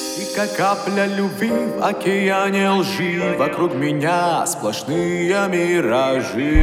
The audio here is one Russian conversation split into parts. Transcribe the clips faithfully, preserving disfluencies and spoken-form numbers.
Ты как капля любви в океане лжи, вокруг меня сплошные миражи.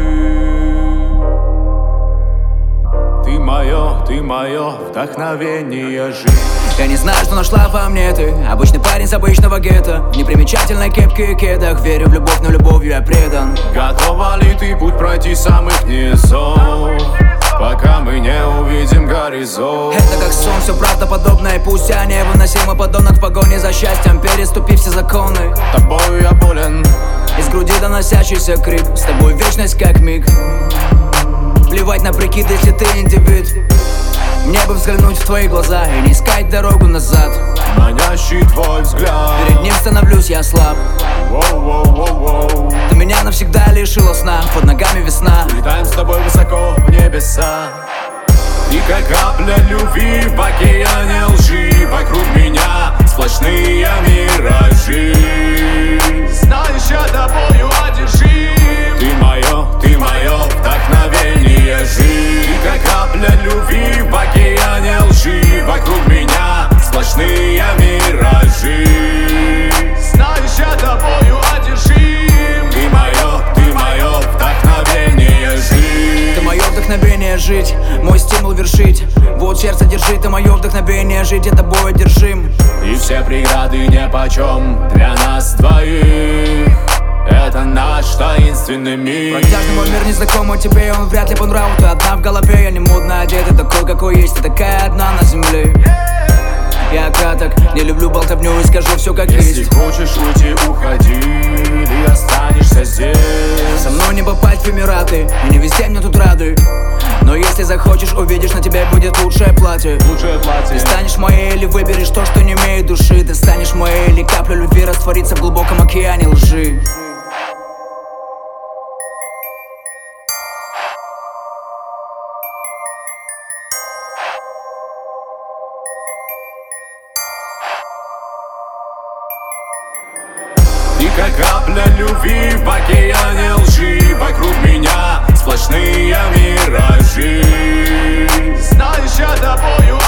Ты мое, ты мое вдохновение жить. Я не знаю, что нашла во мне ты. Обычный парень с обычного гетто, в непримечательной кепке и кедах. Верю в любовь, но любовью я предан. Готова ли ты путь пройти самых низов, пока мы не увидим горизонт? Это как сон, все правдоподобное. Пусть я невыносимый подонок в погоне за счастьем, переступив все законы. Тобою я болен. Из груди доносящийся крик. С тобой вечность как миг. Плевать на прикид, если ты индивид. Мне бы взглянуть в твои глаза и не искать дорогу назад. Манящий твой взгляд. Перед ним становлюсь я слаб. Воу-воу-воу-воу. Ты меня навсегда лишила сна. Под ногами весна. Летаем с тобой высоко в небеса. Ты как капля любви в океане лжи, вокруг меня сплошные миражи. Знаешь, я тобою одержим. Ты мое, ты мое вдохновение жить. Ты как капля любви в океане лжи, вокруг меня сплошные миражи. Знаешь, я тобою одержим. Ты мое, ты мое вдохновение жить. Ты мое вдохновение жить, мой стимул вершить. Вот сердце держи, ты мое вдохновение жить, я тобой одержим. И все преграды нипочем для нас двоих. Это наш таинственный мир. Протяжный мой мир незнакомый тебе, он вряд ли по нраву. Ты одна в голове, я не модно одета, такой какой есть, ты такая одна на земле. Я краток, не люблю болтовню и скажу все как Если есть. хочешь уйти, уходи, или останешься здесь. Со мной не попасть в Эмираты, и не везде мне тут рады. Но если захочешь, увидишь, на тебе будет лучшее платье. Лучшее платье. Ты станешь моей или выберешь то, что не имеет души. Ты станешь моей или капля любви растворится в глубоком океане лжи. Ты как капля любви в океане лжи, вокруг меня сплошные миражи. Знаешь, я тобою